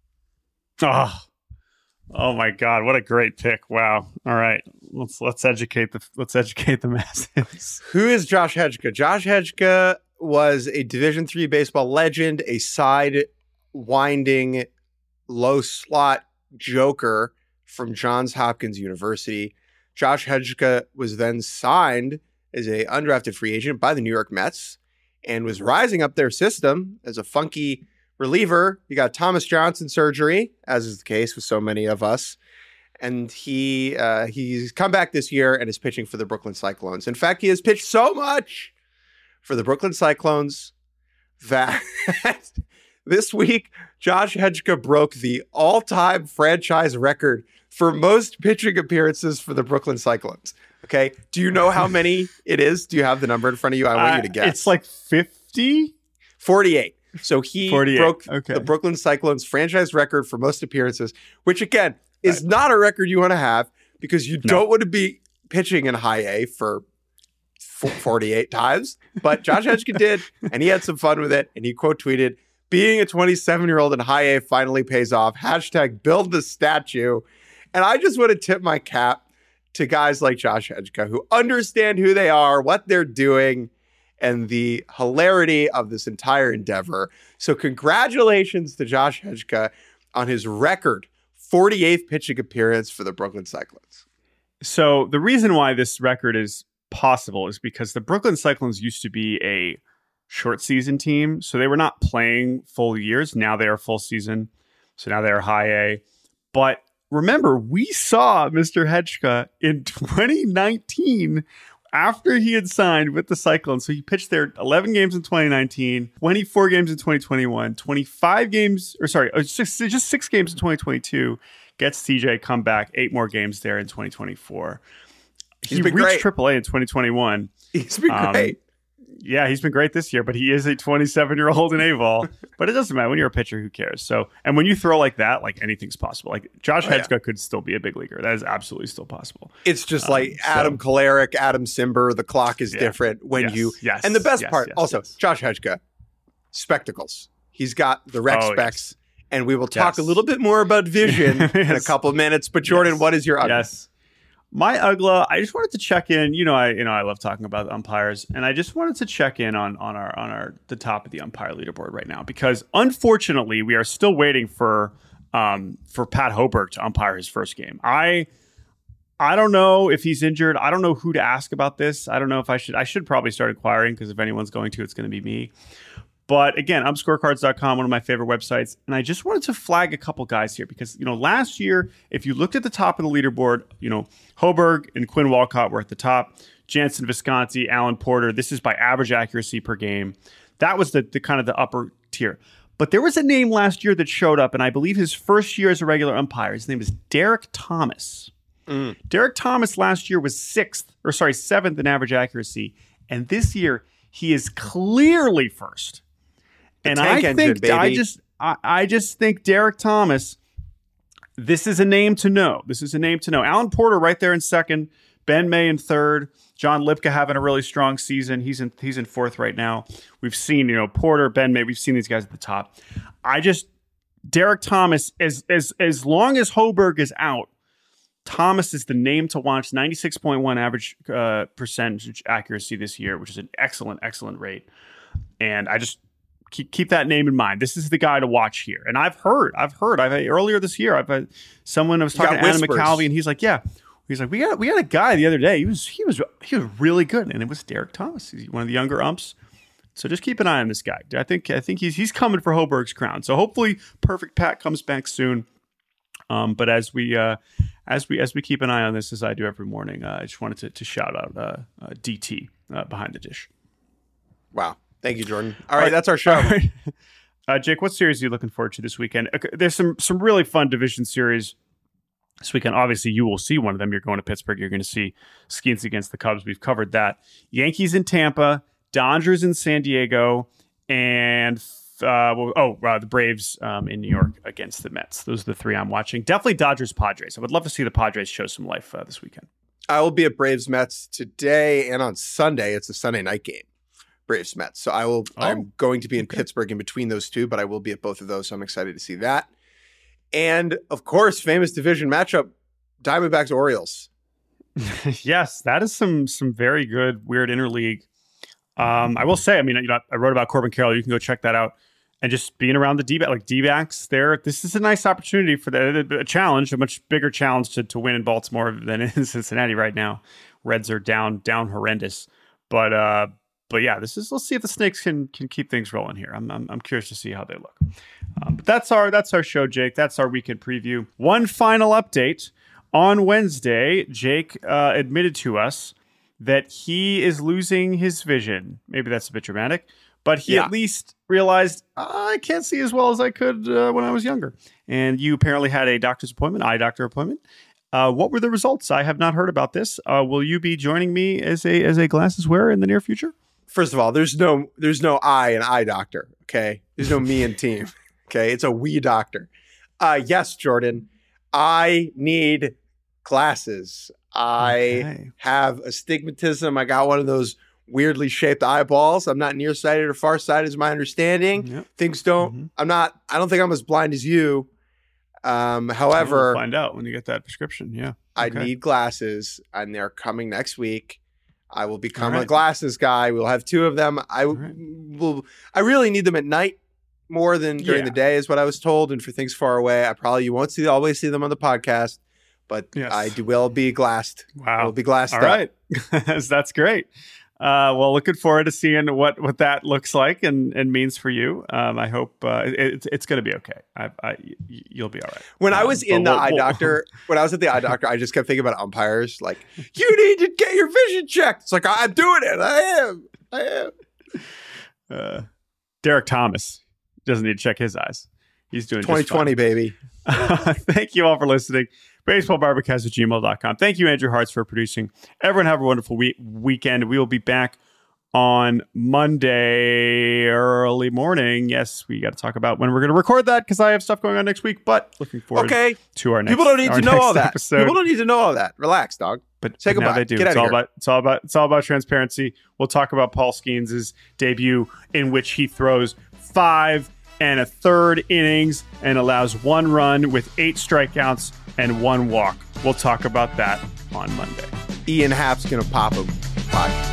Oh, oh my God! What a great pick! Wow. All right, let's let's educate the let's educate the masses. Who is Josh Hedgeka? Josh Hedgeka was a Division three baseball legend, a side winding low slot joker from Johns Hopkins University. Josh Hedgeka was then signed as a undrafted free agent by the New York Mets and was rising up their system as a funky reliever. He got Thomas Johnson surgery, as is the case with so many of us. And he uh, he's come back this year and is pitching for the Brooklyn Cyclones. In fact, he has pitched so much for the Brooklyn Cyclones that this week, Josh Hedgeka broke the all-time franchise record for most pitching appearances for the Brooklyn Cyclones. Okay. Do you know how many it is? Do you have the number in front of you? I want uh, you to guess. It's like fifty? forty-eight. So he forty-eight. broke Okay. the Brooklyn Cyclones franchise record for most appearances, which again is right. not a record you want to have because you no. don't want to be pitching in high A for forty-eight times. But Josh Hedgeka did, and he had some fun with it. And he quote tweeted, "Being a twenty-seven-year-old in high A finally pays off. Hashtag build the statue." And I just want to tip my cap to guys like Josh Hedgeka who understand who they are, what they're doing, and the hilarity of this entire endeavor. So congratulations to Josh Hedgeka on his record forty-eighth pitching appearance for the Brooklyn Cyclones. So the reason why this record is possible is because the Brooklyn Cyclones used to be a short season team. So they were not playing full years. Now they are full season. So now they are high A. But remember, we saw Mister Hedgeka in twenty nineteen after he had signed with the Cyclones. So he pitched there eleven games in twenty nineteen, twenty-four games in twenty twenty-one, twenty-five games, or sorry, just six, just six games in twenty twenty-two, gets T J come back, eight more games there in twenty twenty-four. He's He been reached great. triple A in twenty twenty-one. He's been Um, great. Yeah, he's been great this year, but he is a twenty-seven-year-old in A-ball. But it doesn't matter. When you're a pitcher, who cares? So, and when you throw like that, like anything's possible. Like Josh Oh, yeah. Hedska could still be a big leaguer. That is absolutely still possible. It's just Um, like so- Adam Kolarek, Adam Simber. The clock is Yeah. different when Yes, you. yes, and the best yes, part, yes, also, yes. Josh Hedka, spectacles. He's got the rec Oh, specs, and we will talk Yes. a little bit more about vision in a Yes. couple of minutes. But Jordan, Yes. what is your ugly? Yes. My U G L A, I just wanted to check in. You know, I you know I love talking about umpires, and I just wanted to check in on on our on our the top of the umpire leaderboard right now because unfortunately we are still waiting for um for Pat Hoberg to umpire his first game. I I don't know if he's injured. I don't know who to ask about this. I don't know if I should I should probably start inquiring because if anyone's going to, it's going to be me. But again, ump scorecards dot com, one of my favorite websites. And I just wanted to flag a couple guys here because, you know, last year, if you looked at the top of the leaderboard, you know, Hoberg and Quinn Walcott were at the top. Jansen Visconti, Alan Porter. This is by average accuracy per game. That was the, the kind of the upper tier. But there was a name last year that showed up, and I believe his first year as a regular umpire. His name is Derek Thomas. Mm. Derek Thomas last year was sixth, or sorry, seventh in average accuracy. And this year, he is clearly first. And tank I engine, think I baby. just I, I just think Derek Thomas, this is a name to know. This is a name to know. Alan Porter right there in second, Ben May in third, John Lipka having a really strong season. He's in he's in fourth right now. We've seen, you know, Porter, Ben May, we've seen these guys at the top. I just Derek Thomas, as as as long as Hoberg is out, Thomas is the name to watch. ninety-six point one average uh, percentage accuracy this year, which is an excellent, excellent rate. And I just Keep, keep that name in mind. This is the guy to watch here. And I've heard, I've heard, I've earlier this year, I've had someone I was You talking to got Adam whispers. McCalvey, and he's like, yeah, he's like, we got we got a guy the other day. He was he was he was really good, and it was Derek Thomas. He's one of the younger umps. So just keep an eye on this guy. I think I think he's he's coming for Hoberg's crown. So hopefully, Perfect Pat comes back soon. Um, but as we uh, as we as we keep an eye on this, as I do every morning, uh, I just wanted to, to shout out uh, uh, D T uh, behind the dish. Wow. Thank you, Jordan. All right, that's our show. All right. Uh, Jake, what series are you looking forward to this weekend? Okay, there's some some really fun division series this weekend. Obviously, you will see one of them. You're going to Pittsburgh. You're going to see Skeens against the Cubs. We've covered that. Yankees in Tampa, Dodgers in San Diego, and uh, well, oh, uh, the Braves um, in New York against the Mets. Those are the three I'm watching. Definitely Dodgers, Padres. I would love to see the Padres show some life uh, this weekend. I will be at Braves Mets today and on Sunday. It's a Sunday night game. Braves Mets. So I will Oh, I'm going to be in okay. Pittsburgh in between those two, but I will be at both of those. So I'm excited to see that. And of course, famous division matchup, Diamondbacks Orioles. Yes, that is some some very good weird interleague. Um, I will say, I mean, you know, I wrote about Corbin Carroll. You can go check that out. And just being around the D-back, like D-backs there, this is a nice opportunity for the a challenge, a much bigger challenge to, to win in Baltimore than in Cincinnati right now. Reds are down, down horrendous. But uh, but yeah, this is. Let's see if the Snakes can can keep things rolling here. I'm I'm, I'm curious to see how they look. Um, but that's our that's our show, Jake. That's our weekend preview. One final update. On Wednesday, Jake uh, admitted to us that he is losing his vision. Maybe that's a bit dramatic, but he Yeah. at least realized I can't see as well as I could uh, when I was younger. And you apparently had a doctor's appointment, eye doctor appointment. Uh, what were the results? I have not heard about this. Uh, will you be joining me as a as a glasses wearer in the near future? First of all, there's no there's no I and eye doctor. Okay, there's no me and team. Okay, it's a we doctor. Uh, yes, Jordan, I need glasses. I Okay. have astigmatism. I got one of those weirdly shaped eyeballs. I'm not nearsighted or farsighted, is my understanding. Yep. Things don't. Mhm. I'm not. I don't think I'm as blind as you. Um, We'll however, find out when you get that prescription. Yeah, I Okay. need glasses, and they're coming next week. I will become All a right. glasses guy. We'll have two of them. I All right. will. I really need them at night more than during Yeah. the day, is what I was told. And for things far away, I probably you won't see always see them on the podcast, but Yes. I do, will be glassed. I Wow. will be glassed All up. right. That's great. Uh, well, looking forward to seeing what, what that looks like and, and means for you. Um, I hope uh, it, it's going to be okay. I, I, y- you'll be all right. When I Um, was but in the we'll- eye we'll- doctor, when I was at the eye doctor, I just kept thinking about umpires. Like, you need to get your vision checked. It's like, I'm doing it. I am. I am. uh, Derek Thomas doesn't need to check his eyes. He's doing twenty twenty, baby. Thank you all for listening. baseballbarbacast at gmail dot com. Thank you, Andrew Hartz, for producing. Everyone have a wonderful week- weekend. We will be back on Monday early morning. Yes, we got to talk about when we're going to record that because I have stuff going on next week, but looking forward okay. to our next People don't need to know all that. Episode. People don't need to know all that. Relax, dog. But say but goodbye. Now they do. Get it's out all of here. about it's all about it's all about transparency. We'll talk about Paul Skeens' debut in which he throws five and a third innings and allows one run with eight strikeouts and one walk. We'll talk about that on Monday. Ian Happ's gonna pop him. Bye.